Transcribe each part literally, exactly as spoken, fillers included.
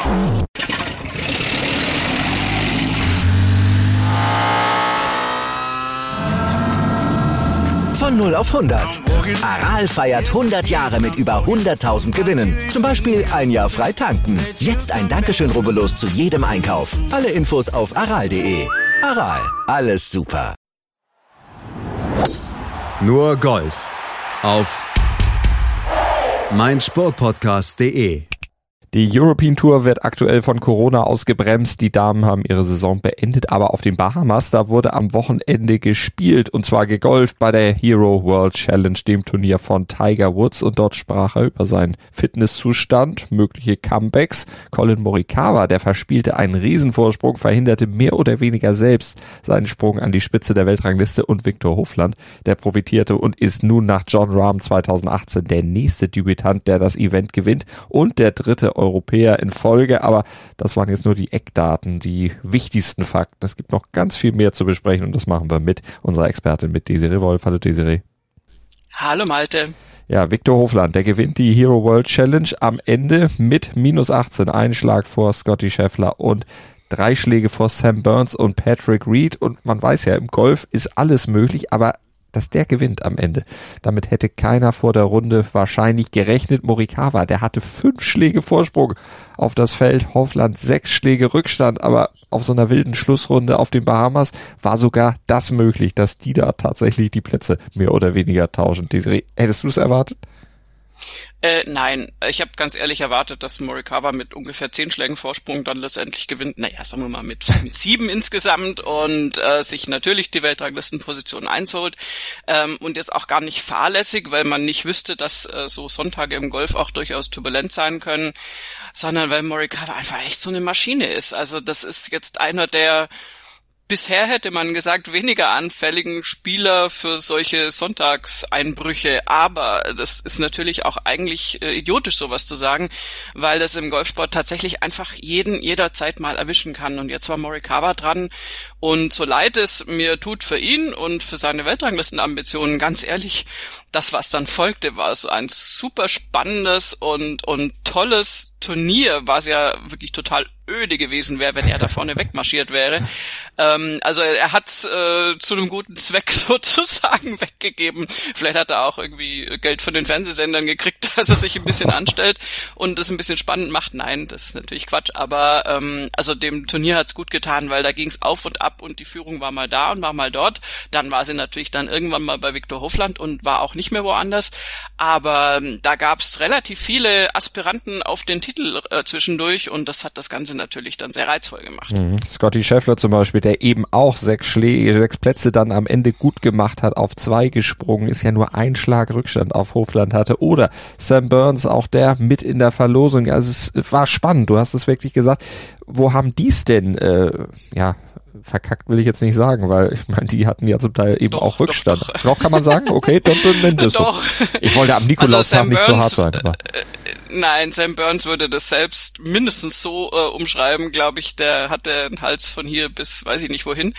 Von null auf hundert. Aral feiert hundert Jahre mit über hunderttausend Gewinnen. Zum Beispiel ein Jahr frei tanken. Jetzt ein Dankeschön, rubbellos zu jedem Einkauf. Alle Infos auf aral punkt de. Aral, alles super. Nur Golf auf meinsportpodcast punkt de. Die European Tour wird aktuell von Corona ausgebremst. Die Damen haben ihre Saison beendet, aber auf den Bahamas, da wurde am Wochenende gespielt und zwar gegolft bei der Hero World Challenge, dem Turnier von Tiger Woods, und dort sprach er über seinen Fitnesszustand, mögliche Comebacks. Collin Morikawa, der verspielte einen Riesenvorsprung, verhinderte mehr oder weniger selbst seinen Sprung an die Spitze der Weltrangliste, und Viktor Hovland, der profitierte und ist nun nach Jon Rahm zweitausendachtzehn der nächste Debütant, der das Event gewinnt, und der dritte Europäer in Folge. Aber das waren jetzt nur die Eckdaten, die wichtigsten Fakten. Es gibt noch ganz viel mehr zu besprechen und das machen wir mit unserer Expertin, mit Desiree Wolf. Hallo Desiree. Hallo Malte. Ja, Viktor Hovland, der gewinnt die Hero World Challenge am Ende mit minus achtzehn, einen Schlag vor Scottie Scheffler und drei Schläge vor Sam Burns und Patrick Reed. Und man weiß ja, im Golf ist alles möglich, aber dass der gewinnt am Ende, damit hätte keiner vor der Runde wahrscheinlich gerechnet. Morikawa, der hatte fünf Schläge Vorsprung auf das Feld, Hovland sechs Schläge Rückstand, aber auf so einer wilden Schlussrunde auf den Bahamas war sogar das möglich, dass die da tatsächlich die Plätze mehr oder weniger tauschen. Desiree, hättest du es erwartet? Äh, nein, ich habe ganz ehrlich erwartet, dass Morikawa mit ungefähr zehn Schlägen Vorsprung dann letztendlich gewinnt. Naja, sagen wir mal mit, mit sieben insgesamt und äh, sich natürlich die Weltranglistenposition eins holt. Ähm, und jetzt auch gar nicht fahrlässig, weil man nicht wüsste, dass äh, so Sonntage im Golf auch durchaus turbulent sein können, sondern weil Morikawa einfach echt so eine Maschine ist. Also das ist jetzt einer der bisher hätte man gesagt, weniger anfälligen Spieler für solche Sonntagseinbrüche. Aber das ist natürlich auch eigentlich äh, idiotisch, sowas zu sagen, weil das im Golfsport tatsächlich einfach jeden jederzeit mal erwischen kann. Und jetzt war Morikawa dran. Und so leid es mir tut für ihn und für seine Weltranglistenambitionen, ganz ehrlich, das, was dann folgte, war so ein super spannendes und und tolles Turnier, was ja wirklich total öde gewesen wäre, wenn er da vorne wegmarschiert wäre. Ähm, also er hat's äh, zu einem guten Zweck sozusagen weggegeben. Vielleicht hat er auch irgendwie Geld von den Fernsehsendern gekriegt, dass er sich ein bisschen anstellt und es ein bisschen spannend macht. Nein, das ist natürlich Quatsch, aber ähm, also dem Turnier hat's gut getan, weil da ging's auf und ab und die Führung war mal da und war mal dort. Dann war sie natürlich dann irgendwann mal bei Viktor Hovland und war auch nicht mehr woanders. Aber ähm, da gab's relativ viele Aspiranten auf den Titel äh, zwischendurch und das hat das Ganze natürlich dann sehr reizvoll gemacht. Mhm. Scottie Scheffler zum Beispiel, der eben auch sechs Schläge, sechs Plätze dann am Ende gut gemacht hat, auf zwei gesprungen ist, ja nur ein Schlag Rückstand auf Hovland hatte. Oder Sam Burns, auch der mit in der Verlosung. Also es war spannend, du hast es wirklich gesagt. Wo haben die's denn, äh, ja, verkackt will ich jetzt nicht sagen, weil ich meine, die hatten ja zum Teil eben doch, auch Rückstand. Doch, doch. doch kann man sagen? Okay, dann nennt es doch. So. Ich wollte am Nikolaustag also nicht so hart sein. Aber. Äh, Nein, Sam Burns würde das selbst mindestens so äh, umschreiben, glaube ich. Der hatte einen Hals von hier bis weiß ich nicht wohin.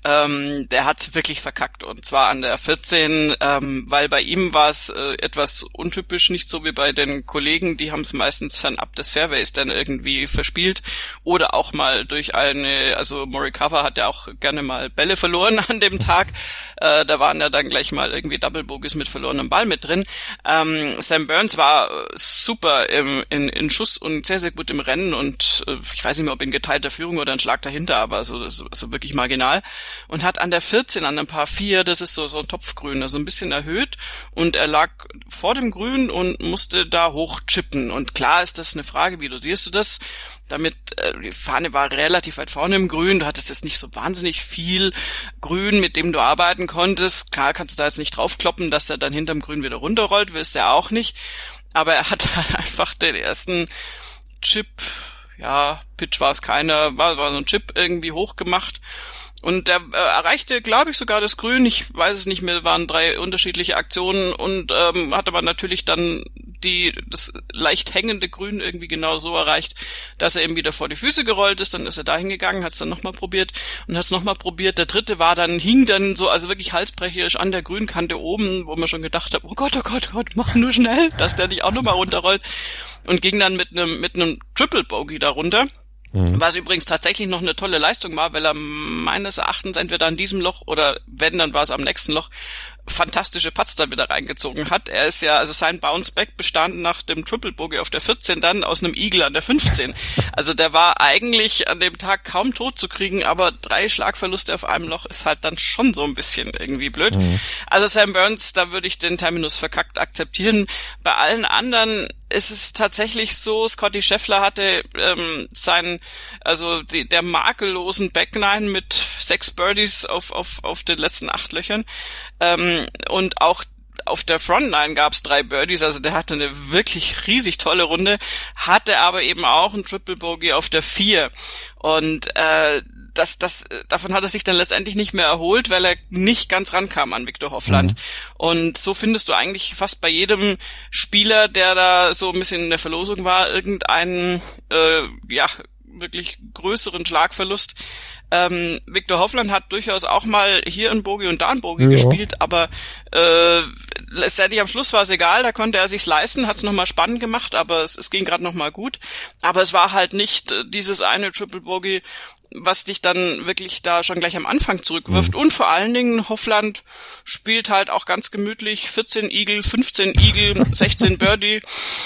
Ähm, der hat's wirklich verkackt und zwar an der vierzehn, ähm, weil bei ihm war es äh, etwas untypisch, nicht so wie bei den Kollegen. Die haben es meistens fernab des Fairways dann irgendwie verspielt oder auch mal durch eine, also Morikawa hat ja auch gerne mal Bälle verloren an dem Tag. Äh, da waren ja dann gleich mal irgendwie Double Bogies mit verlorenem Ball mit drin. Ähm, Sam Burns war super Im, in, in Schuss und sehr, sehr gut im Rennen und äh, ich weiß nicht mehr, ob in geteilter Führung oder ein Schlag dahinter, aber so, so, so wirklich marginal und hat an der vierzehn, an dem Par vier, das ist so so ein Topfgrün, also ein bisschen erhöht und er lag vor dem Grün und musste da hochchippen und klar ist das eine Frage, wie dosierst du das? Damit, äh, die Fahne war relativ weit vorne im Grün, du hattest jetzt nicht so wahnsinnig viel Grün, mit dem du arbeiten konntest, klar kannst du da jetzt nicht draufkloppen, dass er dann hinterm Grün wieder runterrollt, willst du ja auch nicht. Aber er hat einfach den ersten Chip, ja, Pitch war es keiner, war, war so ein Chip irgendwie hochgemacht. Und er äh, erreichte, glaube ich, sogar das Grün. Ich weiß es nicht mehr, waren drei unterschiedliche Aktionen und ähm, hat aber natürlich dann die das leicht hängende Grün irgendwie genau so erreicht, dass er eben wieder vor die Füße gerollt ist. Dann ist er da hingegangen, hat es dann nochmal probiert und hat es nochmal probiert. Der dritte war dann, hing dann so, also wirklich halsbrecherisch an der Grünkante oben, wo man schon gedacht hat, oh Gott, oh Gott, oh Gott, mach nur schnell, dass der nicht auch nochmal runterrollt. Und ging dann mit einem mit einem Triple Bogey da runter. Mhm. Was übrigens tatsächlich noch eine tolle Leistung war, weil er meines Erachtens entweder an diesem Loch oder wenn, dann war es am nächsten Loch, fantastische Putts da wieder reingezogen hat. Er ist ja, also sein Bounceback bestand nach dem Triple Bogey auf der vierzehn dann aus einem Eagle an der fünfzehn. Also der war eigentlich an dem Tag kaum tot zu kriegen, aber drei Schlagverluste auf einem Loch ist halt dann schon so ein bisschen irgendwie blöd. Mhm. Also Sam Burns, da würde ich den Terminus verkackt akzeptieren. Bei allen anderen ist es tatsächlich so, Scotty Scheffler hatte ähm, seinen, also die, der makellosen Backnine mit sechs Birdies auf auf auf den letzten acht Löchern. Ähm, und auch auf der Frontline gab es drei Birdies, also der hatte eine wirklich riesig tolle Runde, hatte aber eben auch ein Triple Bogey auf der vier und äh, das, das, davon hat er sich dann letztendlich nicht mehr erholt, weil er nicht ganz rankam an Viktor Hovland. Mhm. Und so findest du eigentlich fast bei jedem Spieler, der da so ein bisschen in der Verlosung war, irgendeinen, äh, ja, wirklich größeren Schlagverlust. Ähm, Viktor Hovland hat durchaus auch mal hier ein Bogey und da ein Bogey ja. gespielt, aber äh, letztendlich am Schluss war es egal, da konnte er sich's leisten, hat es nochmal spannend gemacht, aber es, es ging gerade nochmal gut. Aber es war halt nicht äh, dieses eine Triple Bogey, was dich dann wirklich da schon gleich am Anfang zurückwirft. Mhm. Und vor allen Dingen, Hovland spielt halt auch ganz gemütlich vierzehn Eagle, fünfzehn Eagle, sechzehn Birdie.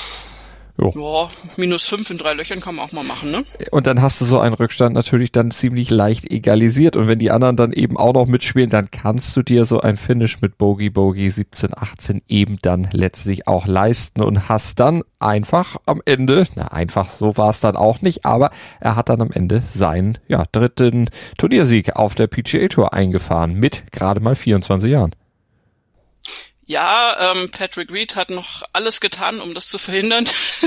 Jo. Ja, minus fünf in drei Löchern kann man auch mal machen, ne? Und dann hast du so einen Rückstand natürlich dann ziemlich leicht egalisiert. Und wenn die anderen dann eben auch noch mitspielen, dann kannst du dir so ein Finish mit Bogey, Bogey siebzehn, achtzehn eben dann letztlich auch leisten und hast dann einfach am Ende, na einfach, so war es dann auch nicht, aber er hat dann am Ende seinen ja, dritten Turniersieg auf der P G A Tour eingefahren mit gerade mal vierundzwanzig Jahren. Ja, ähm, Patrick Reed hat noch alles getan, um das zu verhindern.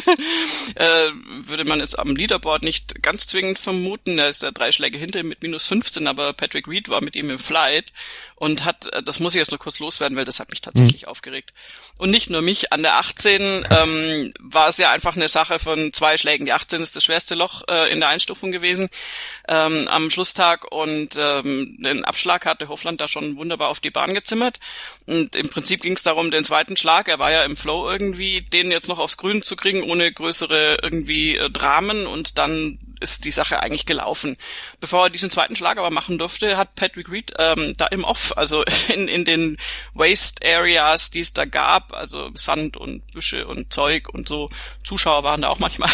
äh, würde man jetzt am Leaderboard nicht ganz zwingend vermuten. Er ist da drei Schläge hinter ihm mit minus fünfzehn, aber Patrick Reed war mit ihm im Flight und hat, das muss ich jetzt noch kurz loswerden, weil das hat mich tatsächlich mhm. aufgeregt. Und nicht nur mich, an der achtzehn ähm, war es ja einfach eine Sache von zwei Schlägen. Die achtzehn ist das schwerste Loch äh, in der Einstufung gewesen ähm, am Schlusstag und ähm, den Abschlag hatte Hovland da schon wunderbar auf die Bahn gezimmert. Und im Prinzip ging es darum, den zweiten Schlag, er war ja im Flow irgendwie, den jetzt noch aufs Grün zu kriegen, ohne größere irgendwie äh, Dramen und dann ist die Sache eigentlich gelaufen. Bevor er diesen zweiten Schlag aber machen durfte, hat Patrick Reed ähm, da im Off, also in in den Waste Areas, die es da gab, also Sand und Büsche und Zeug und so, Zuschauer waren da auch manchmal,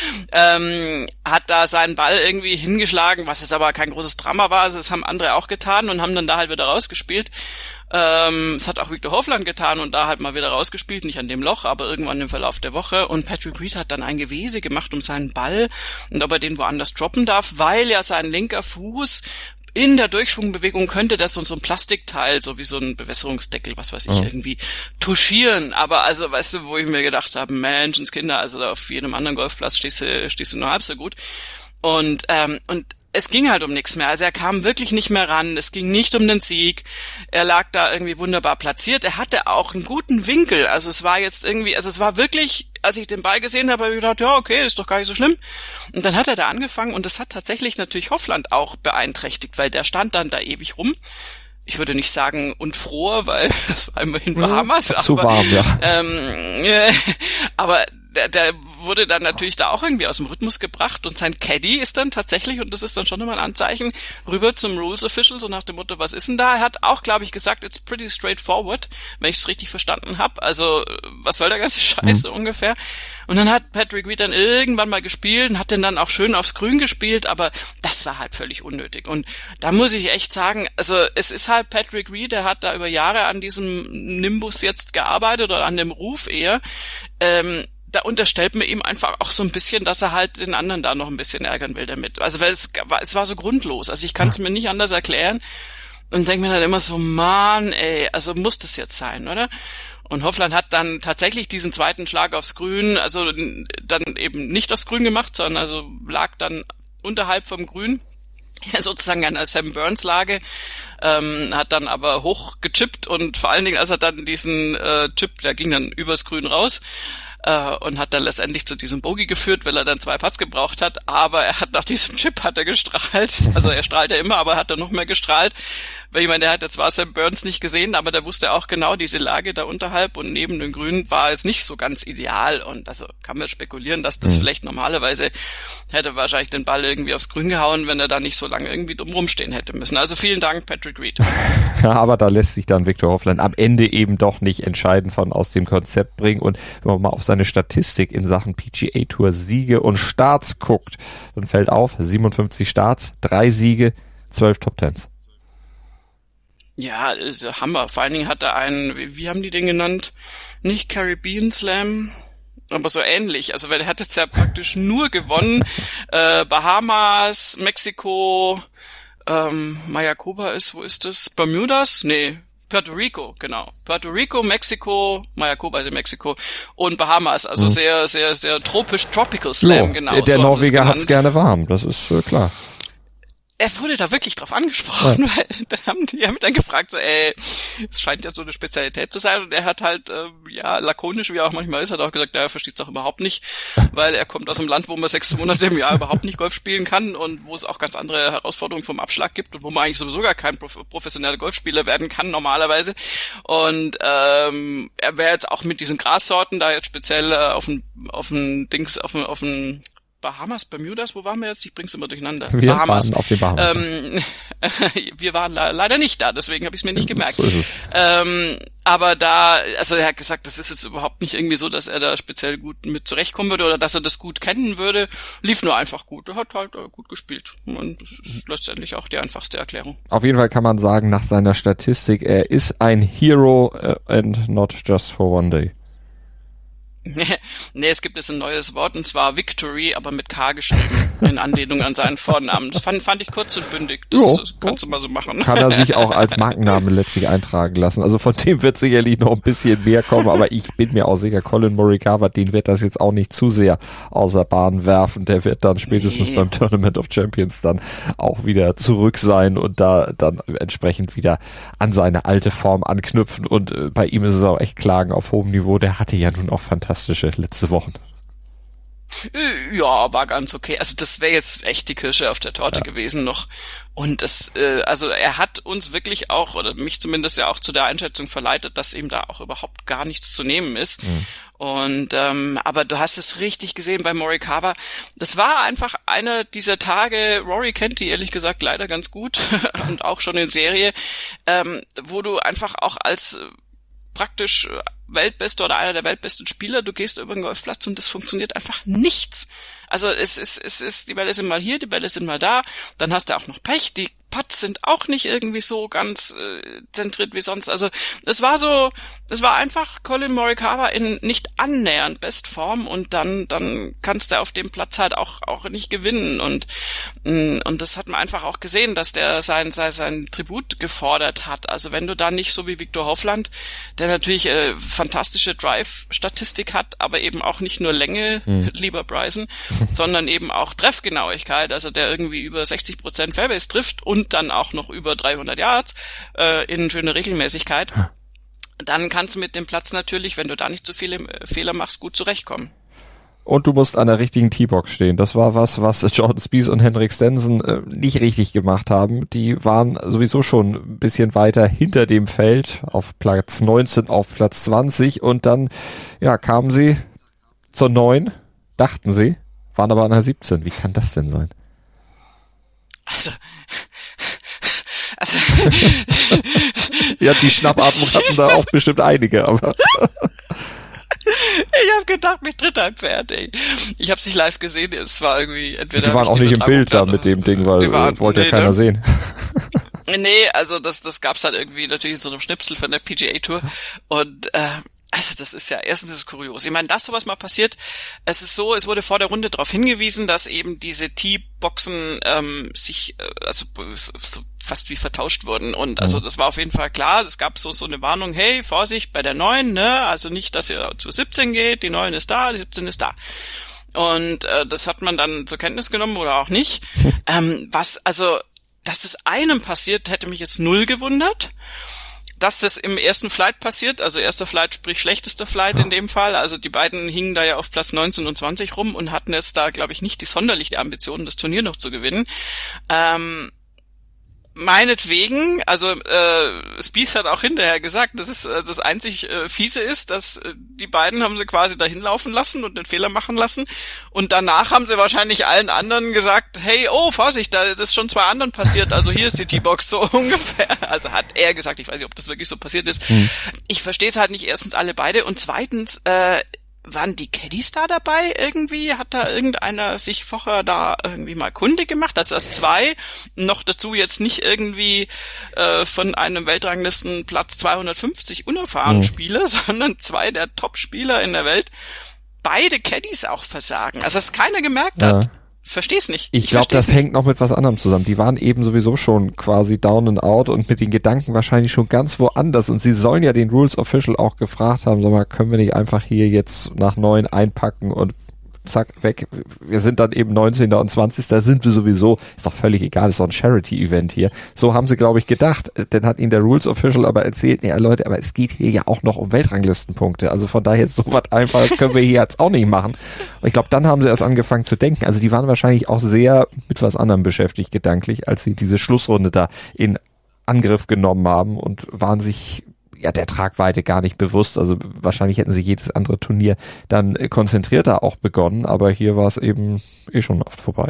ähm, hat da seinen Ball irgendwie hingeschlagen, was jetzt aber kein großes Drama war, also das haben andere auch getan und haben dann da halt wieder rausgespielt. Ähm, es hat auch Viktor Hovland getan und da halt mal wieder rausgespielt, nicht an dem Loch, aber irgendwann im Verlauf der Woche. Und Patrick Reed hat dann ein Gewese gemacht um seinen Ball und ob er den woanders droppen darf, weil ja sein linker Fuß in der Durchschwungbewegung könnte das so ein Plastikteil, so wie so ein Bewässerungsdeckel, was weiß ich, oh. irgendwie touchieren. Aber also, weißt du, wo ich mir gedacht habe, Menschenskinder, also auf jedem anderen Golfplatz stehst du, stehst du nur halb so gut. Und, ähm, und es ging halt um nichts mehr. Also er kam wirklich nicht mehr ran. Es ging nicht um den Sieg. Er lag da irgendwie wunderbar platziert. Er hatte auch einen guten Winkel. Also es war jetzt irgendwie, also es war wirklich, als ich den Ball gesehen habe, habe ich gedacht, ja, okay, ist doch gar nicht so schlimm. Und dann hat er da angefangen und das hat tatsächlich natürlich Hovland auch beeinträchtigt, weil der stand dann da ewig rum. Ich würde nicht sagen unfroh, weil es war immerhin Bahamas. Ja, zu aber, warm, ja. Ähm, äh, aber der, der wurde dann natürlich da auch irgendwie aus dem Rhythmus gebracht und sein Caddy ist dann tatsächlich, und das ist dann schon immer ein Anzeichen, rüber zum Rules Official, so nach dem Motto, was ist denn da? Er hat auch, glaube ich, gesagt, it's pretty straightforward, wenn ich es richtig verstanden habe. Also, was soll der ganze Scheiße mhm. ungefähr? Und dann hat Patrick Reed dann irgendwann mal gespielt und hat den dann auch schön aufs Grün gespielt, aber das war halt völlig unnötig. Und da muss ich echt sagen, also es ist halt Patrick Reed, der hat da über Jahre an diesem Nimbus jetzt gearbeitet oder an dem Ruf eher. Ähm, da unterstellt man ihm einfach auch so ein bisschen, dass er halt den anderen da noch ein bisschen ärgern will damit. Also weil es war, es war so grundlos. Also ich kann es mir nicht anders erklären und denke mir dann immer so, Mann, ey, also muss das jetzt sein, oder? Und Hovland hat dann tatsächlich diesen zweiten Schlag aufs Grün, also dann eben nicht aufs Grün gemacht, sondern also lag dann unterhalb vom Grün, sozusagen an der Sam Burns Lage, ähm, hat dann aber hoch gechippt und vor allen Dingen, als er dann diesen äh, Chip, der ging dann übers Grün raus, äh, und hat dann letztendlich zu diesem Bogey geführt, weil er dann zwei Putts gebraucht hat, aber er hat nach diesem Chip hat er gestrahlt, also er strahlt ja immer, aber hat er noch mehr gestrahlt, weil ich meine, der hat jetzt zwar Sam Burns nicht gesehen, aber der wusste auch genau, diese Lage da unterhalb und neben den Grünen war es nicht so ganz ideal und also kann man spekulieren, dass das mhm. vielleicht normalerweise hätte wahrscheinlich den Ball irgendwie aufs Grün gehauen, wenn er da nicht so lange irgendwie dumm rumstehen hätte müssen. Also vielen Dank, Patrick Reed. Ja, aber da lässt sich dann Viktor Hovland am Ende eben doch nicht entscheiden von aus dem Konzept bringen und wenn man mal auf seine Statistik in Sachen P G A Tour Siege und Starts guckt, dann fällt auf, siebenundfünfzig Starts, drei Siege, zwölf Top Tens. Ja, also Hammer. Vor allen Dingen hat er einen, wie, wie haben die den genannt? Nicht Caribbean Slam, aber so ähnlich. Also weil er hat jetzt ja praktisch nur gewonnen. äh, Bahamas, Mexiko, ähm, Mayakoba ist, wo ist das? Bermudas? Nee. Puerto Rico, genau. Puerto Rico, Mexiko, Mayakoba ist in Mexiko und Bahamas, also mhm. sehr, sehr, sehr tropisch, Tropical Slam, jo, genau. Der, der so Norweger hat's gerne warm, das ist äh, klar. Er wurde da wirklich drauf angesprochen, ja. weil da haben die haben dann gefragt, so, ey, es scheint ja so eine Spezialität zu sein und er hat halt, äh, ja, lakonisch, wie er auch manchmal ist, hat auch gesagt, ja, er versteht's auch überhaupt nicht, weil er kommt aus einem Land, wo man sechs Monate im Jahr überhaupt nicht Golf spielen kann und wo es auch ganz andere Herausforderungen vom Abschlag gibt und wo man eigentlich sowieso gar kein prof- professioneller Golfspieler werden kann normalerweise und ähm, er wäre jetzt auch mit diesen Grassorten da jetzt speziell äh, auf dem auf dem Dings, auf dem auf dem Bahamas, Bermudas, wo waren wir jetzt? Ich bring's immer durcheinander. Wir Bahamas. waren auf den Bahamas. Ähm, wir waren le- leider nicht da, deswegen habe ich es mir nicht gemerkt. So ist es. Ähm, aber da, also er hat gesagt, das ist jetzt überhaupt nicht irgendwie so, dass er da speziell gut mit zurechtkommen würde oder dass er das gut kennen würde. Lief nur einfach gut. Er hat halt äh, gut gespielt. Und das ist letztendlich auch die einfachste Erklärung. Auf jeden Fall kann man sagen, nach seiner Statistik, er ist ein Hero uh, and not just for one day. Nee, es gibt jetzt ein neues Wort, und zwar Victory, aber mit K geschrieben, in Anlehnung an seinen Vornamen. Das fand, fand ich kurz und bündig. Das, jo, das kannst jo. du mal so machen. Kann er sich auch als Markennamen letztlich eintragen lassen. Also von dem wird sicherlich noch ein bisschen mehr kommen, aber ich bin mir auch sicher, Colin Morikawa, den wird das jetzt auch nicht zu sehr außer Bahn werfen. Der wird dann spätestens nee. beim Tournament of Champions dann auch wieder zurück sein und da dann entsprechend wieder an seine alte Form anknüpfen. Und äh, bei ihm ist es auch echt Klagen auf hohem Niveau. Der hatte ja nun auch fantastische letzte Wochen. Ja, war ganz okay. Also das wäre jetzt echt die Kirsche auf der Torte ja. gewesen noch. Und das, äh, also er hat uns wirklich auch, oder mich zumindest ja auch zu der Einschätzung verleitet, dass ihm da auch überhaupt gar nichts zu nehmen ist. Mhm. Und ähm, aber du hast es richtig gesehen bei Morikawa. Das war einfach einer dieser Tage, Rory kennt die ehrlich gesagt leider ganz gut und auch schon in Serie, ähm, wo du einfach auch als äh, praktisch Weltbeste oder einer der weltbesten Spieler, du gehst über den Golfplatz und das funktioniert einfach nichts. Also es ist, es ist, die Bälle sind mal hier, die Bälle sind mal da, dann hast du auch noch Pech, die Putts sind auch nicht irgendwie so ganz äh, zentriert wie sonst. Also es war so, es war einfach Colin Morikawa in nicht annähernd Bestform und dann dann kannst du auf dem Platz halt auch auch nicht gewinnen und mh, und das hat man einfach auch gesehen, dass der sein sein sein Tribut gefordert hat. Also wenn du da nicht so wie Viktor Hovland, der natürlich äh, fantastische Drive-Statistik hat, aber eben auch nicht nur Länge, hm. lieber Bryson, sondern eben auch Treffgenauigkeit, also der irgendwie über sechzig Prozent Fairways trifft und dann auch noch über dreihundert Yards äh, in schöne Regelmäßigkeit, dann kannst du mit dem Platz natürlich, wenn du da nicht so viele äh, Fehler machst, gut zurechtkommen. Und du musst an der richtigen Teebox stehen. Das war was, was Jordan Spieth und Henrik Stenson äh, nicht richtig gemacht haben. Die waren sowieso schon ein bisschen weiter hinter dem Feld, auf Platz neunzehn, auf Platz zwanzig und dann ja kamen sie zur neun, dachten sie, waren aber an der siebzehn. Wie kann das denn sein? Also Also ja, die Schnappatmung hatten da auch bestimmt einige, aber ich habe gedacht, mich tritt ein Pferd, ey. Ich habe es nicht live gesehen, es war irgendwie entweder... Die waren auch nicht im Bild da mit dem Ding, weil waren, wollte nee, ja keiner ne? sehen. Nee, also das das gab's halt irgendwie natürlich in so einem Schnipsel von der P G A Tour und äh, also das ist ja, erstens ist es kurios. Ich meine, dass sowas mal passiert, es ist so, es wurde vor der Runde darauf hingewiesen, dass eben diese Tee-Boxen ähm, sich, äh, also so fast wie vertauscht wurden. Und also das war auf jeden Fall klar, es gab so so eine Warnung, hey, Vorsicht bei der neun, ne, also nicht, dass ihr zu siebzehn geht, die neun ist da, die siebzehn ist da. Und äh, das hat man dann zur Kenntnis genommen oder auch nicht. ähm, was, also, dass es einem passiert, hätte mich jetzt null gewundert. dass das im ersten Flight passiert, also erster Flight sprich schlechtester Flight in dem Fall, also die beiden hingen da ja auf Platz neunzehn und zwanzig rum und hatten jetzt da, glaube ich, nicht die sonderliche Ambition, das Turnier noch zu gewinnen. Ähm, Meinetwegen, also äh, Spieth hat auch hinterher gesagt, dass es äh, das einzig äh, Fiese ist, dass äh, die beiden haben sie quasi dahin laufen lassen und den Fehler machen lassen und danach haben sie wahrscheinlich allen anderen gesagt, hey, oh, Vorsicht, da das ist schon zwei anderen passiert, also hier ist die T-Box, so ungefähr. Also hat er gesagt, ich weiß nicht, ob das wirklich so passiert ist. Hm. Ich verstehe es halt nicht, erstens alle beide und zweitens, äh, waren die Caddies da dabei irgendwie? Hat da irgendeiner sich vorher da irgendwie mal kundig gemacht? Also das zwei, noch dazu jetzt nicht irgendwie äh, von einem Weltranglistenplatz zweihundertfünfzig unerfahrenen mhm. Spieler, sondern zwei der Top-Spieler in der Welt. Beide Caddies auch versagen. Also dass keiner gemerkt hat. Ja. Versteh's nicht. Ich, ich glaube, das nicht. Hängt noch mit was anderem zusammen. Die waren eben sowieso schon quasi down and out und mit den Gedanken wahrscheinlich schon ganz woanders. Und sie sollen ja den Rules Official auch gefragt haben, sag mal, können wir nicht einfach hier jetzt nach neun einpacken und zack, weg. Wir sind dann eben neunzehnter und zwanzigster sind wir sowieso, ist doch völlig egal, ist doch ein Charity-Event hier. So haben sie, glaube ich, gedacht. Dann hat ihnen der Rules Official aber erzählt, ja Leute, aber es geht hier ja auch noch um Weltranglistenpunkte. Also von daher so was Einfaches können wir hier jetzt auch nicht machen. Und ich glaube, dann haben sie erst angefangen zu denken. Also die waren wahrscheinlich auch sehr mit was anderem beschäftigt, gedanklich, als sie diese Schlussrunde da in Angriff genommen haben und waren sich ja der Tragweite gar nicht bewusst. Also wahrscheinlich hätten sie jedes andere Turnier dann konzentrierter auch begonnen, aber hier war es eben eh schon oft vorbei.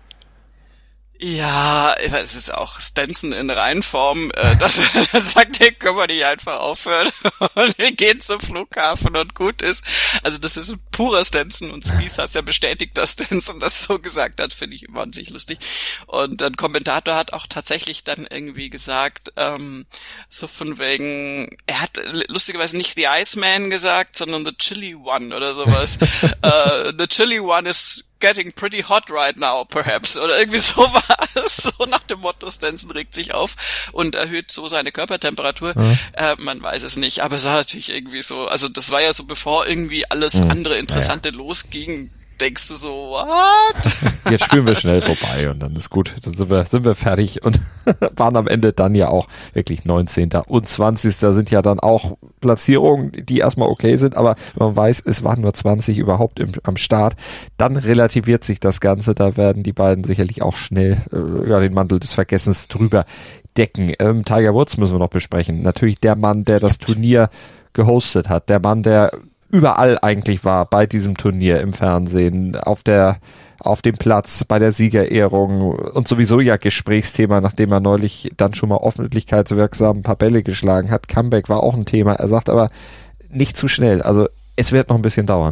Ja, es ist auch Stenson in Reinform, äh, das, das sagt, hey, können wir nicht einfach aufhören und wir gehen zum Flughafen und gut ist. Also das ist ein purer Stenson und Spieth hat ja bestätigt, dass Stenson das so gesagt hat, finde ich wahnsinnig lustig. Und ein Kommentator hat auch tatsächlich dann irgendwie gesagt, ähm, so von wegen, er hat lustigerweise nicht the Iceman gesagt, sondern the Chilly One oder sowas. uh, the Chilly One is getting pretty hot right now, perhaps. Oder irgendwie so war es. So nach dem Motto, Stenson regt sich auf und erhöht so seine Körpertemperatur. Mhm. Äh, man weiß es nicht. Aber es war natürlich irgendwie so, also das war ja so, bevor irgendwie alles mhm. andere Interessante ja, ja. losging, denkst du so, what? Jetzt spielen wir schnell vorbei und dann ist gut. Dann sind wir, sind wir fertig und waren am Ende dann ja auch wirklich neunzehnter und zwanzigster sind ja dann auch Platzierungen, die erstmal okay sind, aber man weiß, es waren nur zwanzig überhaupt im, am Start. Dann relativiert sich das Ganze. Da werden die beiden sicherlich auch schnell äh, ja, den Mantel des Vergessens drüber decken. Ähm, Tiger Woods müssen wir noch besprechen. Natürlich der Mann, der das Turnier gehostet hat. Der Mann, der überall eigentlich war bei diesem Turnier im Fernsehen, auf der auf dem Platz, bei der Siegerehrung und sowieso ja Gesprächsthema, nachdem er neulich dann schon mal öffentlichkeitswirksam ein paar Bälle geschlagen hat. Comeback war auch ein Thema. Er sagt aber, nicht zu schnell. Also es wird noch ein bisschen dauern.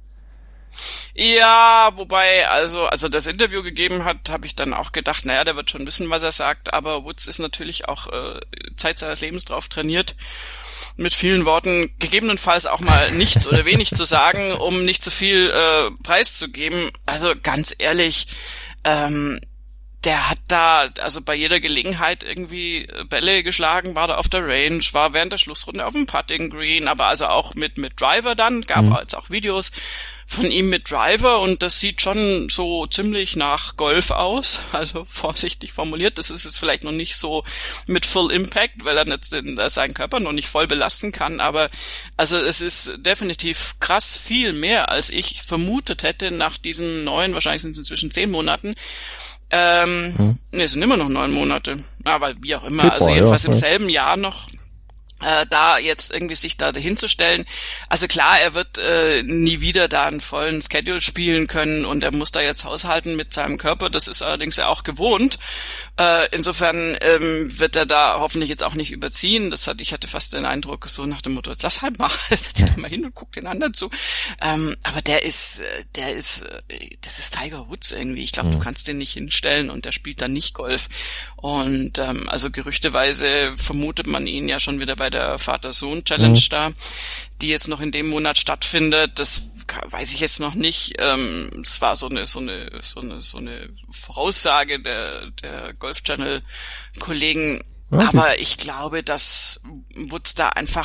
Ja, wobei, also, also das Interview gegeben hat, habe ich dann auch gedacht, naja, der wird schon wissen, was er sagt, aber Woods ist natürlich auch äh, Zeit seines Lebens drauf trainiert, mit vielen Worten gegebenenfalls auch mal nichts oder wenig zu sagen, um nicht zu viel äh, preiszugeben. Also ganz ehrlich, ähm, der hat da also bei jeder Gelegenheit irgendwie Bälle geschlagen, war da auf der Range, war während der Schlussrunde auf dem Putting Green, aber also auch mit mit Driver dann, gab mhm. jetzt auch Videos von ihm mit Driver und das sieht schon so ziemlich nach Golf aus, also vorsichtig formuliert. Das ist jetzt vielleicht noch nicht so mit Full Impact, weil er jetzt den, seinen Körper noch nicht voll belasten kann, aber also es ist definitiv krass viel mehr, als ich vermutet hätte nach diesen neun, wahrscheinlich sind es inzwischen zehn Monaten. Ähm, hm. ne, es sind immer noch neun Monate, aber wie auch immer, Februar, also jedenfalls ja, im selben Jahr noch äh, da jetzt irgendwie sich da hinzustellen. Also klar, er wird äh, nie wieder da einen vollen Schedule spielen können und er muss da jetzt haushalten mit seinem Körper, das ist allerdings ja auch gewohnt. Äh, insofern ähm, wird er da hoffentlich jetzt auch nicht überziehen. Das hatte, ich hatte fast den Eindruck, so nach dem Motto, jetzt lass halt mal, setz dich doch mal hin und guck den anderen zu. Ähm, aber der ist, der ist, das ist Tiger Woods irgendwie. Ich glaube, mhm. du kannst den nicht hinstellen und der spielt dann nicht Golf. Und ähm, also gerüchteweise vermutet man ihn ja schon wieder bei der Vater-Sohn-Challenge mhm. da, die jetzt noch in dem Monat stattfindet. Das weiß ich jetzt noch nicht. Ähm, es war so eine so eine so eine so eine Voraussage der der Golf Channel Kollegen. Okay. Aber ich glaube, dass Woods da einfach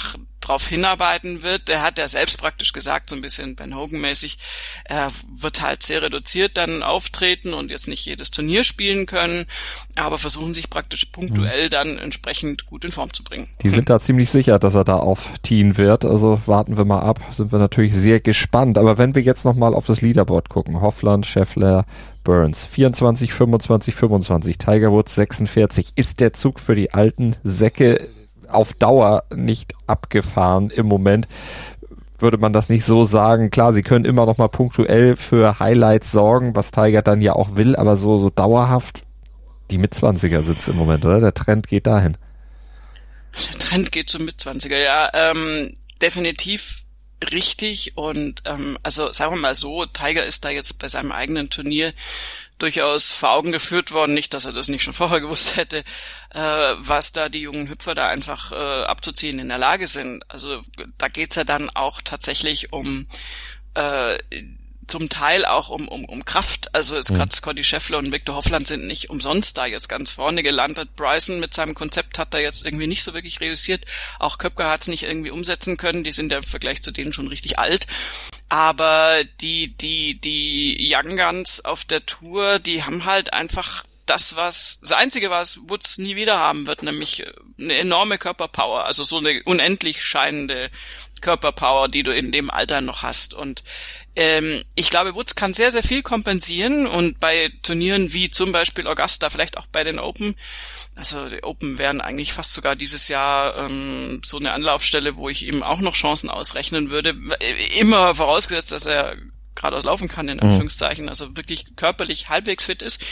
drauf hinarbeiten wird. Der hat ja selbst praktisch gesagt, so ein bisschen Ben Hogan-mäßig, er wird halt sehr reduziert dann auftreten und jetzt nicht jedes Turnier spielen können, aber versuchen sich praktisch punktuell dann entsprechend gut in Form zu bringen. Die sind da ziemlich sicher, dass er da aufziehen wird, also warten wir mal ab, sind wir natürlich sehr gespannt. Aber wenn wir jetzt nochmal auf das Leaderboard gucken, Hovland, Scheffler, Burns, vierundzwanzig, fünfundzwanzig, fünfundzwanzig, Tiger Woods sechsundvierzig. Ist der Zug für die alten Säcke auf Dauer nicht abgefahren im Moment? Würde man das nicht so sagen? Klar, sie können immer noch mal punktuell für Highlights sorgen, was Tiger dann ja auch will, aber so, so dauerhaft, die Mitzwanziger sind's im Moment, oder? Der Trend geht dahin. Der Trend geht zum Mitzwanziger, ja, ähm, definitiv richtig und ähm, also sagen wir mal so, Tiger ist da jetzt bei seinem eigenen Turnier durchaus vor Augen geführt worden, nicht, dass er das nicht schon vorher gewusst hätte, äh, was da die jungen Hüpfer da einfach äh, abzuziehen in der Lage sind. Also da geht's ja dann auch tatsächlich um äh, zum Teil auch um um um Kraft. Also jetzt Mhm. gerade Scotty Scheffler und Viktor Hovland sind nicht umsonst da jetzt ganz vorne gelandet. Bryson mit seinem Konzept hat da jetzt irgendwie nicht so wirklich reüssiert. Auch Koepka hat es nicht irgendwie umsetzen können. Die sind ja im Vergleich zu denen schon richtig alt. Aber die die die Young Guns auf der Tour, die haben halt einfach das, was das Einzige, was Woods nie wieder haben wird, nämlich eine enorme Körperpower, also so eine unendlich scheinende Körperpower, die du in dem Alter noch hast. Und ähm, ich glaube, Woods kann sehr, sehr viel kompensieren und bei Turnieren wie zum Beispiel Augusta, vielleicht auch bei den Open, also die Open wären eigentlich fast sogar dieses Jahr ähm, so eine Anlaufstelle, wo ich ihm auch noch Chancen ausrechnen würde, immer vorausgesetzt, dass er geradeaus laufen kann, in Anführungszeichen, also wirklich körperlich halbwegs fit ist.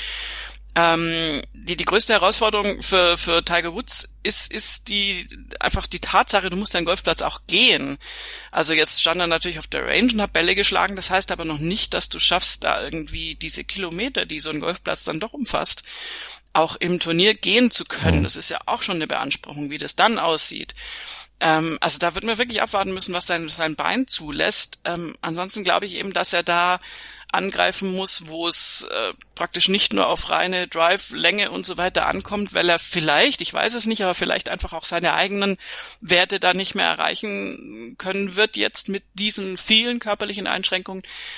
Ähm, die die größte Herausforderung für für Tiger Woods ist ist die einfach die Tatsache, du musst deinen Golfplatz auch gehen. Also jetzt stand er natürlich auf der Range und hat Bälle geschlagen, das heißt aber noch nicht, dass du schaffst, da irgendwie diese Kilometer, die so ein Golfplatz dann doch umfasst, auch im Turnier gehen zu können. Das ist ja auch schon eine Beanspruchung, wie das dann aussieht. Ähm, also da wird man wirklich abwarten müssen, was sein sein Bein zulässt. Ähm, ansonsten glaube ich eben, dass er da angreifen muss, wo es äh, praktisch nicht nur auf reine Drive-Länge und so weiter ankommt, weil er vielleicht, ich weiß es nicht, aber vielleicht einfach auch seine eigenen Werte da nicht mehr erreichen können wird, jetzt mit diesen vielen körperlichen Einschränkungen.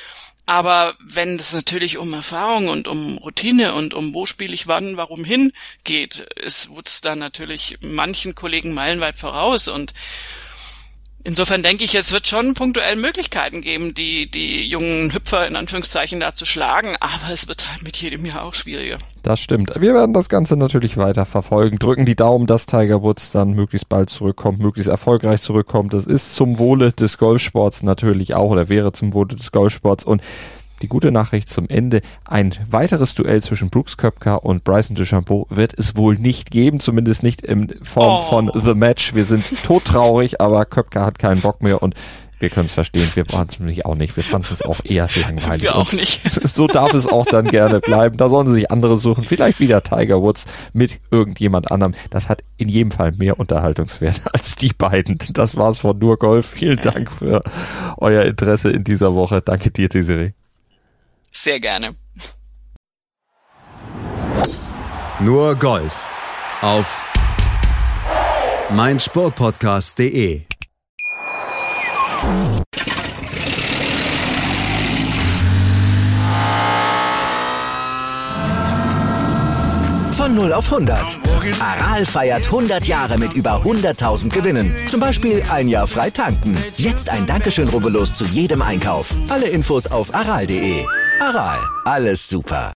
Aber wenn es natürlich um Erfahrung und um Routine und um wo spiele ich wann, warum hin geht, ist Woods da natürlich manchen Kollegen meilenweit voraus und insofern denke ich, es wird schon punktuell Möglichkeiten geben, die die jungen Hüpfer in Anführungszeichen da zu schlagen, aber es wird halt mit jedem Jahr auch schwieriger. Das stimmt. Wir werden das Ganze natürlich weiter verfolgen. Drücken die Daumen, dass Tiger Woods dann möglichst bald zurückkommt, möglichst erfolgreich zurückkommt. Das ist zum Wohle des Golfsports natürlich auch oder wäre zum Wohle des Golfsports. Und die gute Nachricht zum Ende, ein weiteres Duell zwischen Brooks Koepka und Bryson DeChambeau wird es wohl nicht geben, zumindest nicht in Form Oh. von The Match. Wir sind todtraurig, aber Koepka hat keinen Bock mehr und wir können es verstehen, wir waren es nämlich auch nicht. Wir fanden es auch eher langweilig. Wir auch Und nicht. so darf es auch dann gerne bleiben. Da sollen sie sich andere suchen. Vielleicht wieder Tiger Woods mit irgendjemand anderem. Das hat in jedem Fall mehr Unterhaltungswert als die beiden. Das war's von Nur Golf. Vielen Dank für euer Interesse in dieser Woche. Danke dir, Desiree. Sehr gerne. Nur Golf auf meinsportpodcast punkt de. Von null auf hundert. Aral feiert hundert Jahre mit über hunderttausend Gewinnen. Zum Beispiel ein Jahr frei tanken. Jetzt ein Dankeschön, rubbellos zu jedem Einkauf. Alle Infos auf aral punkt de. Aral, alles super.